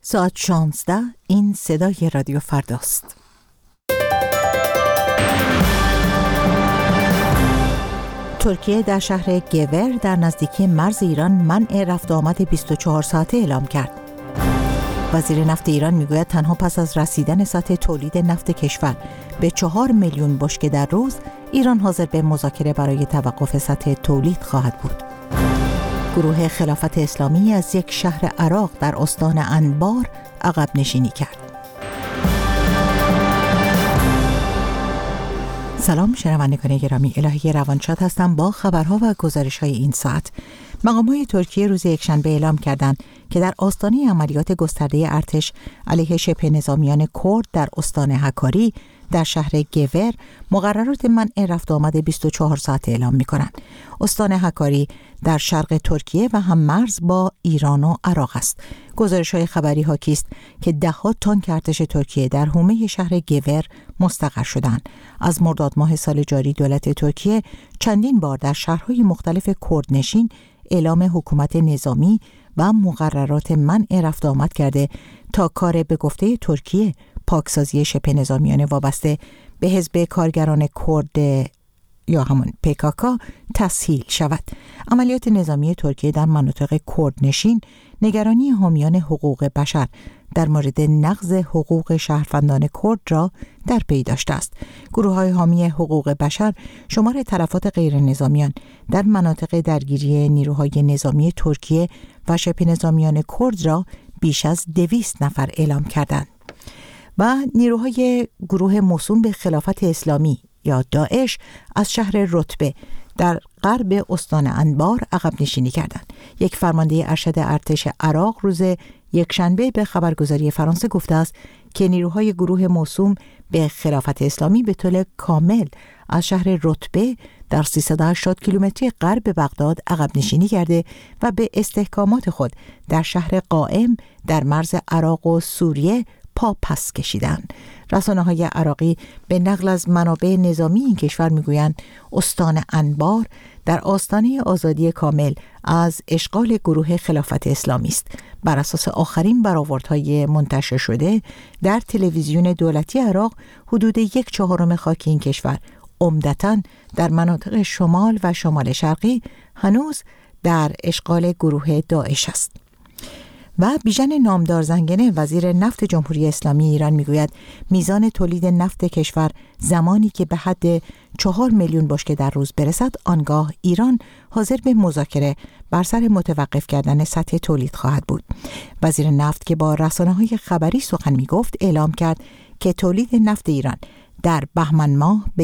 ساعت 16. این صدای رادیو فرداست. ترکیه در شهر گور در نزدیکی مرز ایران منع رفت و آمد 24 ساعته اعلام کرد. وزیر نفت ایران میگوید تنها پس از رسیدن سطح تولید نفت کشور به 4 میلیون بشکه در روز، ایران حاضر به مذاکره برای توقف سطح تولید خواهد بود. گروه خلافت اسلامی از یک شهر عراق در استان انبار عقب نشینی کرد. سلام شنوندگان گرامی، الهی روانشاد هستم با خبرها و گزارش‌های این ساعت. مقام‌های ترکیه روز یکشنبه اعلام کردند که در آستانه عملیات گسترده ارتش علیه شبه نظامیان کرد در استان هکاری در شهر گور مقررات منع رفت و آمد 24 ساعت اعلام می‌کنند. استان هکاری در شرق ترکیه و هم مرز با ایران و عراق است. گزارش‌های خبری حاکی است که ده‌ها تانک ارتش ترکیه در حومه شهر گور مستقر شدند. از مرداد ماه سال جاری دولت ترکیه چندین بار در شهرهای مختلف کردنشین اعلام حکومت نظامی و مقررات منع رفت و آمد کرده تا کار به گفته ترکیه پاکسازی شبه نظامیان وابسته به حزب کارگران کرد یا همون PKK تسهیل شود. عملیات نظامی ترکیه در مناطق کردنشین نگرانی حامیان حقوق بشر در مورد نقض حقوق شهروندان کرد را در پی داشته است. گروه‌های حامی حقوق بشر شمار تلفات غیر نظامیان در مناطق درگیری نیروهای نظامی ترکیه و شبه نظامیان کرد را بیش از 200 نفر اعلام کردند. و نیروهای گروه موسوم به خلافت اسلامی یا داعش از شهر رتبه در غرب استان انبار عقب نشینی کردند. یک فرمانده ارشد ارتش عراق روز یکشنبه به خبرگزاری فرانسه گفته است که نیروهای گروه موسوم به خلافت اسلامی به طور کامل از شهر رتبه در 380 کیلومتری غرب بغداد عقب نشینی کرده و به استحکامات خود در شهر قائم در مرز عراق و سوریه پا پس کشیدند. رسانه‌های عراقی به نقل از منابع نظامی این کشور میگویند استان انبار در آستانه آزادی کامل از اشغال گروه خلافت اسلامی است. بر اساس آخرین برآوردهای منتشر شده در تلویزیون دولتی عراق، حدود 1/4 خاک این کشور عمدتاً در مناطق شمال و شمال شرقی هنوز در اشغال گروه داعش است. و بیژن نامدار زنگنه وزیر نفت جمهوری اسلامی ایران میگوید میزان تولید نفت کشور زمانی که به حد 4 میلیون بشکه در روز برسد، آنگاه ایران حاضر به مذاکره بر سر متوقف کردن سطح تولید خواهد بود. وزیر نفت که با رسانه‌های خبری سخن میگفت اعلام کرد که تولید نفت ایران در بهمن ماه به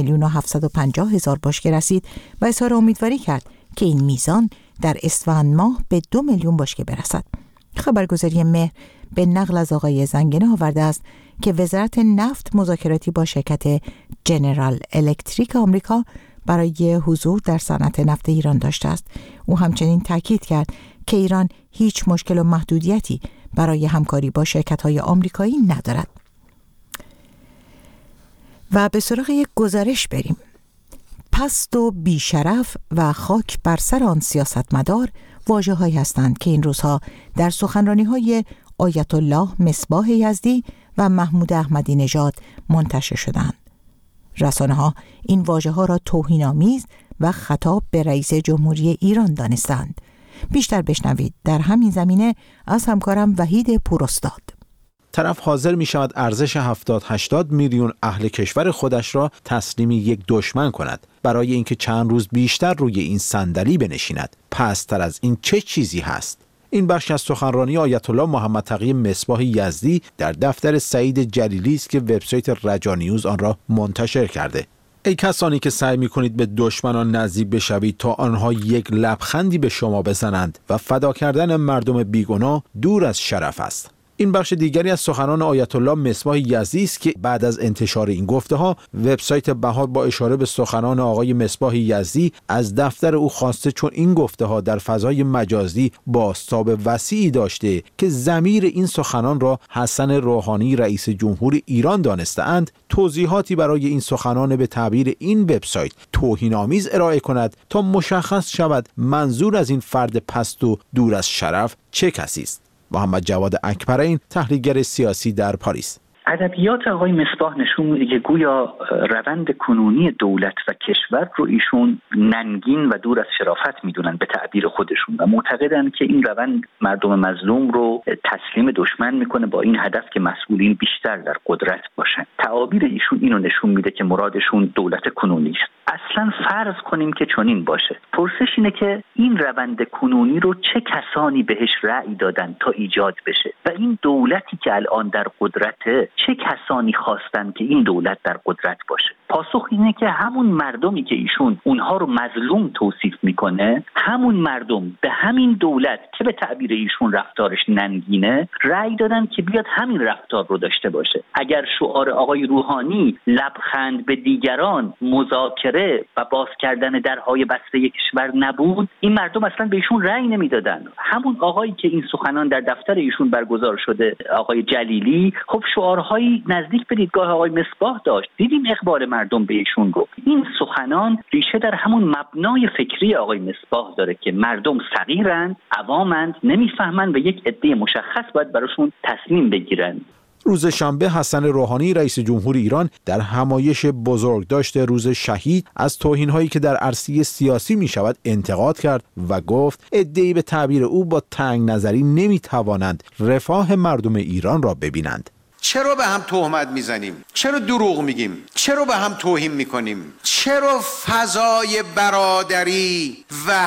1,750,000 بشکه رسید و اظهار امیدواری کرد که این میزان در اسفند ماه به 2 میلیون بشکه برسد. خبرگزاری مهر به نقل از آقای زنگنه آورده است که وزارت نفت مذاکراتی با شرکت جنرال الکتریک آمریکا برای حضور در صنعت نفت ایران داشته است. او همچنین تاکید کرد که ایران هیچ مشکل و محدودیتی برای همکاری با شرکت‌های آمریکایی ندارد. و به سراغ یک گزارش بریم. پست و بیشرف و خاک بر سر آن سیاستمدار واژه‌هایی هستند که این روزها در سخنرانی‌های آیت الله مصباح یزدی و محمود احمدی نژاد منتشر شدند. رسانه‌ها این واژه‌ها را توهین‌آمیز و خطاب به رئیس جمهوری ایران دانستند. بیشتر بشنوید در همین زمینه از همکارم وحید پوراستاد. طرف حاضر می شود ارزش 70-80 میلیون اهل کشور خودش را تسلیم یک دشمن کند برای اینکه چند روز بیشتر روی این صندلی بنشیند. پست‌تر از این چه چیزی هست؟ این بخش از سخنرانی آیت الله محمد تقی مصباح یزدی در دفتر سعید جلیلی است که وبسایت رجانیوز آن را منتشر کرده. ای کسانی که سعی می‌کنید به دشمنان نزدیک بشوید تا آنها یک لبخندی به شما بزنند و فدا کردن مردم بیگناه دور از شرف است. این بخش دیگری از سخنان آیت الله مصباح یزدی است که بعد از انتشار این گفته‌ها وبسایت بهار با اشاره به سخنان آقای مصباح یزدی از دفتر او خواسته چون این گفته‌ها در فضای مجازی بازتاب وسیعی داشته که ضمیر این سخنان را حسن روحانی رئیس جمهور ایران دانسته‌اند، توضیحاتی برای این سخنان به تعبیر این وبسایت توهین‌آمیز ارائه کند تا مشخص شود منظور از این فرد پست و دور از شرف چه کسی است. محمد جواد اکبرین، تحلیلگر سیاسی در پاریس: ادبیات آقای مصباح نشون میده که گویا روند کنونی دولت و کشور رو ایشون ننگین و دور از شرافت میدونن به تعبیر خودشون و معتقدن که این روند مردم مظلوم رو تسلیم دشمن میکنه با این هدف که مسئولین بیشتر در قدرت باشن. تعابیر ایشون اینو نشون میده که مرادشون دولت کنونی است. اصلا فرض کنیم که چنین باشه. پرسش اینه که این روند کنونی رو چه کسانی بهش رأی دادن تا ایجاد بشه و این دولتی که الان در قدرته چه کسانی خواستن که این دولت در قدرت باشه؟ پاسخ اینه که همون مردمی که ایشون اونها رو مظلوم توصیف میکنه، همون مردم به همین دولت که به تعبیر ایشون رفتارش ننگینه رأی دادن که بیاد همین رفتار رو داشته باشه. اگر شعار آقای روحانی لبخند به دیگران، مذاکره و باز کردن درهای بسته کشور نبود، این مردم اصلا به ایشون رأی نمیدادن. همون آقایی که این سخنان در دفتر ایشون برگزار شده، آقای جلیلی، خب شعارهایی نزدیک به دیدگاه آقای مصباح داشت. دیدیم اقبال مردم به ایشون گفت. این سخنان ریشه در همون مبنای فکری آقای مصباح داره که مردم صغیرند، عوامند، نمیفهمند و یک عده مشخص باید براشون تصمیم بگیرن. روز شنبه حسن روحانی رئیس جمهور ایران در همایش بزرگداشت روز شهید از توهین‌هایی که در عرصه سیاسی می‌شود انتقاد کرد و گفت عده‌ای به تعبیر او با تنگ نظری نمی‌توانند رفاه مردم ایران را ببینند. چرا به هم تهمت میزنیم؟ چرا دروغ میگیم؟ چرا به هم توهین میکنیم؟ چرا فضای برادری،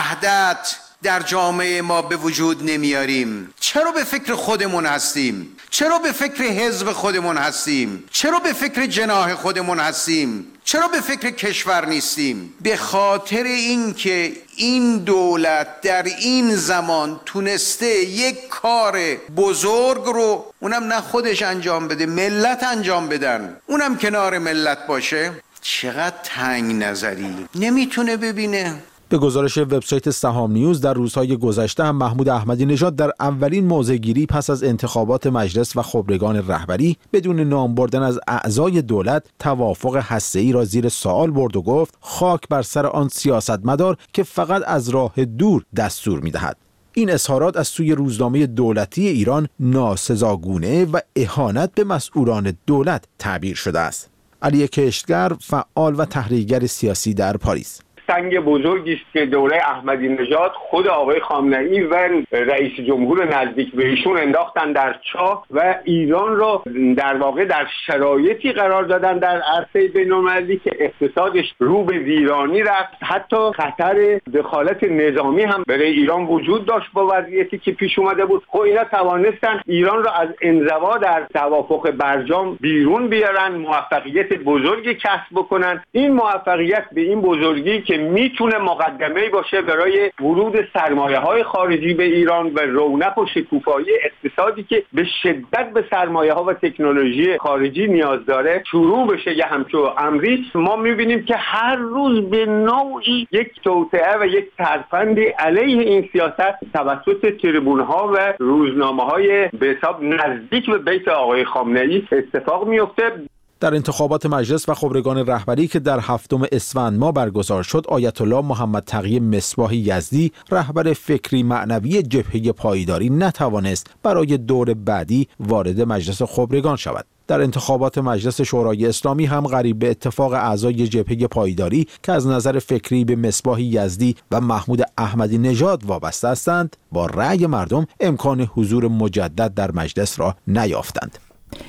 وحدت در جامعه ما به وجود نمیاریم؟ چرا به فکر خودمون هستیم؟ چرا به فکر حزب خودمون هستیم؟ چرا به فکر جناح خودمون هستیم؟ چرا به فکر کشور نیستیم؟ به خاطر اینکه این دولت در این زمان تونسته یک کار بزرگ رو، اونم نه خودش انجام بده، ملت انجام بدن، اونم کنار ملت باشه. چقدر تنگ نظری، نمیتونه ببینه. به گزارش وبسایت سهام نیوز در روزهای گذشته هم محمود احمدی نژاد در اولین موضع‌گیری پس از انتخابات مجلس و خبرگان رهبری بدون نام بردن از اعضای دولت توافق هسته‌ای را زیر سوال برد و گفت خاک بر سر آن سیاستمدار که فقط از راه دور دستور می‌دهد. این اظهارات از سوی روزنامه دولتی ایران ناسزاگونه و اهانت به مسئولان دولت تعبیر شده است. علی کشتگر، فعال و تحلیلگر سیاسی در پاریس: سنگ بزرگی است که دوره احمدی نژاد خود آقای خامنه‌ای و رئیس جمهور نزدیک به ایشون انداختن در چاه و ایران را در واقع در شرایطی قرار دادن در عرصه بین‌المللی که اقتصادش رو به ویرانی رفت. حتی خطر دخالت نظامی هم برای ایران وجود داشت با وضعیتی که پیش اومده بود. خب اینا توانستن ایران را از انزوا در توافق برجام بیرون بیارن، موفقیت بزرگی کسب بکنن. این موفقیت به این بزرگی که میتونه مقدمه‌ای باشه برای ورود سرمایه‌های خارجی به ایران و رونق و شکوفایی اقتصادی که به شدت به سرمایه‌ها و تکنولوژی خارجی نیاز داره شروع بشه. یه همچون امری ما می‌بینیم که هر روز به نوعی یک توطئه و یک ترفندی علیه این سیاست توسط تریبون‌ها و روزنامه‌های به حساب نزدیک به بیت آقای خامنه‌ای اتفاق میفته. در انتخابات مجلس و خبرگان رهبری که در 7 اسفند ماه برگزار شد، آیت الله محمد تقی مصباح یزدی، رهبر فکری معنوی جبهه پایداری، نتوانست برای دور بعدی وارد مجلس خبرگان شود. در انتخابات مجلس شورای اسلامی هم قریب به اتفاق اعضای جبهه پایداری که از نظر فکری به مصباح یزدی و محمود احمدی نژاد وابسته هستند، با رأی مردم امکان حضور مجدد در مجلس را نیافتند.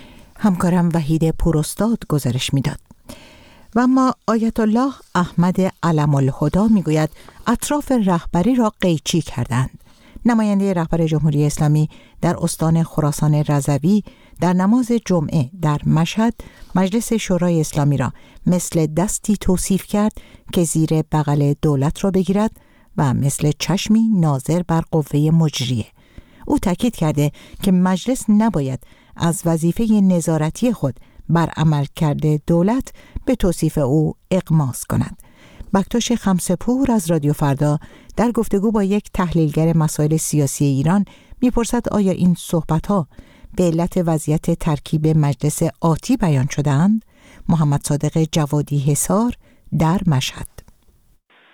همکارم وحید پوراستاد گزارش میداد. و اما آیت الله احمد علم الهدا میگوید اطراف رهبری را قیچی کردند. نماینده رهبر جمهوری اسلامی در استان خراسان رضوی در نماز جمعه در مشهد مجلس شورای اسلامی را مثل دستی توصیف کرد که زیر بغل دولت را بگیرد و مثل چشمی ناظر بر قوه مجریه. او تاکید کرده که مجلس نباید از وظیفه نظارتی خود بر عملکرد دولت به توصیف او اغماس کند. بکتاش خمسه‌پور از رادیو فردا در گفتگو با یک تحلیلگر مسائل سیاسی ایران میپرسد آیا این صحبت‌ها به علت وضعیت ترکیب مجلس آتی بیان شده‌اند؟ محمد صادق جوادی حصار در مشهد: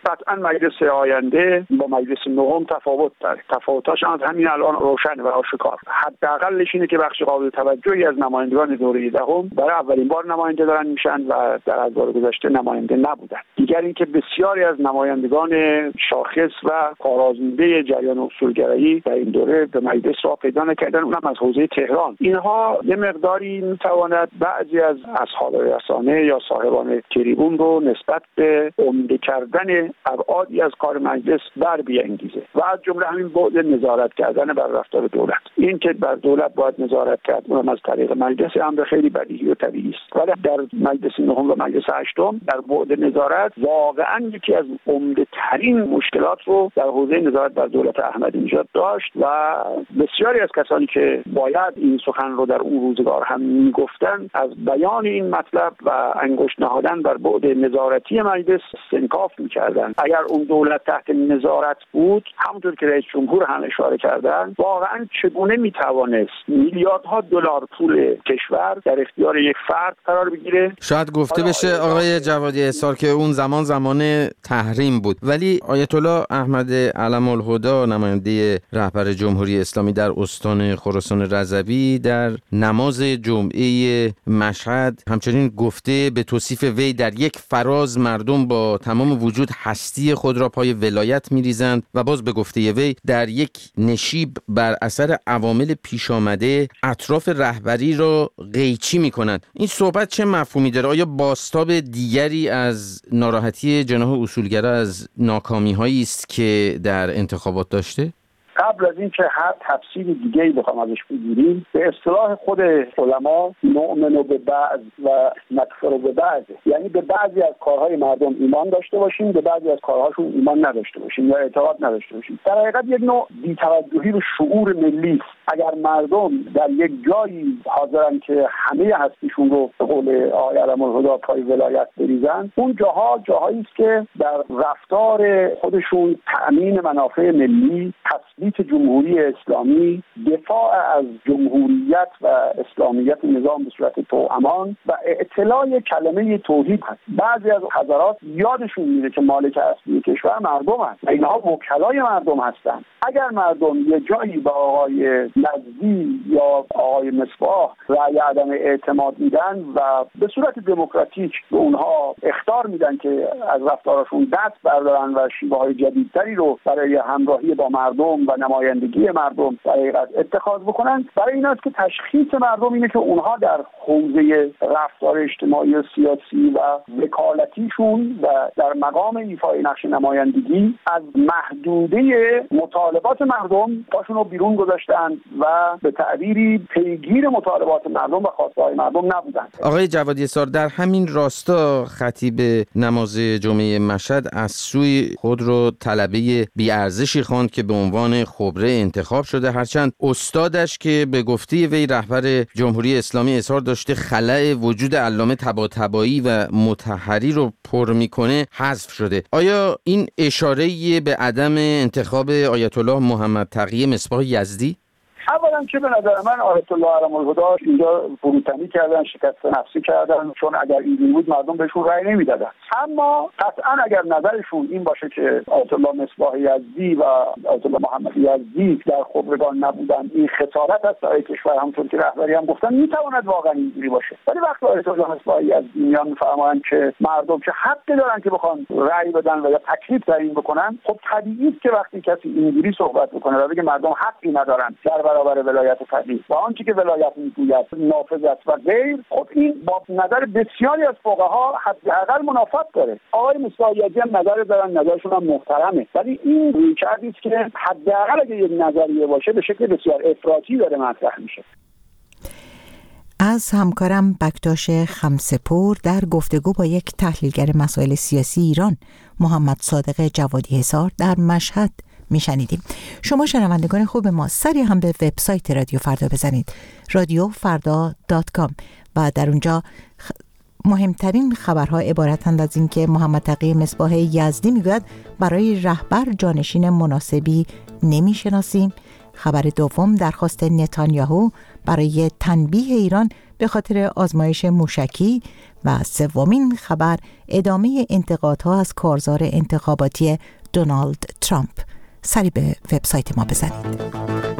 قطعا مجلس آینده با مجلس نهم تفاوت داره. تفاوتاش از همین الان روشن و آشکار. حداقلش اینه که بخش قابل توجهی از نمایندگان دوره دهم برای اولین بار نماینده دارن میشن و در ادوار گذشته نماینده نبودن. دیگر اینکه بسیاری از نمایندگان شاخص و کارآزموده جریان اصولگرایی در این دوره به مجلس راه پیدا نکردن، اونم از حوزه تهران. اینها یه مقداری میتواند بعضی از اصحاب رسانه یا صاحبان تریبون رو نسبت به عمده کردن ابعادی از کار مجلس بر بیانگیزه و از جمله همین بعد نظارت کردن بر رفتار دولت. این که بر دولت باید نظارت کرد اونم از طریق مجلس امر خیلی بدیهی و طبیعی است، ولی در مجلس نهم و مجلس هشتم در بعد نظارت واقعا یکی از عمده ترین مشکلات رو در حوزه نظارت بر دولت احمدی نژاد داشت و بسیاری از کسانی که باید این سخن رو در اون روزگار هم میگفتن از بیان این مطلب و انگشت نهادن بر بعد نظارتی مجلس استنکاف میکردن. اگر اون دولت تحت نظارت بود، همونطور که رئیس جمهور هم اشاره کردن، واقعا چگونه میتوانست میلیاردها دلار پول کشور در اختیار یک فرد قرار بگیره؟ شاید گفته بشه آقای جوادی احصار که اون زمان تحریم بود، ولی آیت الله احمد علم الهدی نماینده رهبر جمهوری اسلامی در استان خراسان رضوی در نماز جمعه مشهد همچنین گفته به توصیف وی در یک فراز مردم با تمام وجود هستی خود را پای ولایت می‌ریزند و باز به گفته وی در یک نشیب بر اثر عوامل پیش آمده اطراف رهبری را قیچی می‌کنند. این صحبت چه مفهومی داره؟ آیا بازتاب دیگری از ناراحتی جناح اصولگرا از ناکامی‌هایی است که در انتخابات داشته؟ قبل از این که هر تفسیر دیگه‌ای بخوام ازش بگیریم، به اصطلاح خود علما نؤمن به بعض و نکفر به بعض، یعنی به بعضی از کارهای مردم ایمان داشته باشیم، به بعضی از کارهاشون ایمان نداشته باشیم یا اعتقاد نداشته باشیم. در حقیقت یک نوع بی‌توجهی به شعور ملی است. اگر مردم در یک جایی حاضرن که همه هستیشون رو به قول آقای علم الهدی پای ولایت بریزن، اون جاهایی است که در رفتار خودشون تأمین منافع ملی، تثبیت جمهوری اسلامی، دفاع از جمهوریت و اسلامیت نظام به صورت توامان و اعتلاء کلمه توحید هست. بعضی از حضرات یادشون میره که مالک اصلی کشور مردم هست و اینها وکلای مردم هستند. اگر مردم یه جایی با آقای نزدی یا آقای مصباح رأی عدم اعتماد میدن و به صورت دموکراتیک به اونها اخطار میدن که از رفتارشون دست بردارن و شیوه‌های جدیدتری رو برای همراهی با مردم و نمایندگی مردم در حقیقت اتخاذ بکنن، برای این است که تشخیص مردم اینه که اونها در حوزه رفتار اجتماعی و سیاسی و وکالتیشون و در مقام ایفای نقش نمایندگی از محدوده مطالبات مردم پاشون رو بیرون گذاشتن و به تعبیری پیگیر مطالبات مردم و خواسته‌های مردم نبودن. آقای جوادی احصار در همین راستا خطیب نماز جمعه مشهد از سوی خود رو طلبه بی‌ارزشی خواند که به عنوان خبره انتخاب شده، هرچند استادش که به گفته وی رهبر جمهوری اسلامی اظهار داشته خلأ وجود علامه طباطبایی و مطهری رو پر میکنه حذف شده. آیا این اشاره به عدم انتخاب آیت الله محمد تقی مصباح یزدی؟ اولا که به نظر من آیت الله علم الهدی اینجا فروتنی کردن، شکست نفسی کردن، چون اگر این بود مردم بهشون رأی نمیدادن. اما قطعا اگر نظرشون این باشه که آیت الله مصباح یزدی و آیت الله محمد یزدی در خبرگان نبودن، این خسارت است برای کشور، همونطور که رهبری هم گفتن میتواند واقعا اینجوری باشه. ولی وقتی آیت الله مصباح یزدی میان میفرمایند که مردم چه حقی دارن که بخوان رأی بدن و یا تکلیف تعیین بکنن، خب طبیعیه که وقتی کسی اینجوری صحبت بکنه و بگه مردم حقی ندارن در برابر ولایت فقیه و آنچه که ولایت میگوید نافذ است و غیر، خب این با نظر بسیاری از فقها حداقل منافات داره. آقای مصباح یزدی هم نظر دارن، نظرشون هم محترمه، ولی این رویکردی است که حداقل اگه یک نظریه باشه به شکل بسیار افراطی داره مطرح میشه. از همکارم بکتاش خمسه‌پور در گفتگو با یک تحلیلگر مسائل سیاسی ایران محمد صادق جوادی احصار در مشهد میشنیدیم. شما شنوندگان خوب ما سری هم به وبسایت رادیو فردا بزنید، radiofarda.com، و در اونجا مهمترین خبرها عبارتند از این که محمد تقی مصباح یزدی میگوید برای رهبر جانشین مناسبی نمیشناسیم خبر دوم درخواست نتانیاهو برای تنبیه ایران به خاطر آزمایش موشکی و سومین خبر ادامه انتقادها از کارزار انتخاباتی دونالد ترامپ. سری به وبسایت ما بزنید.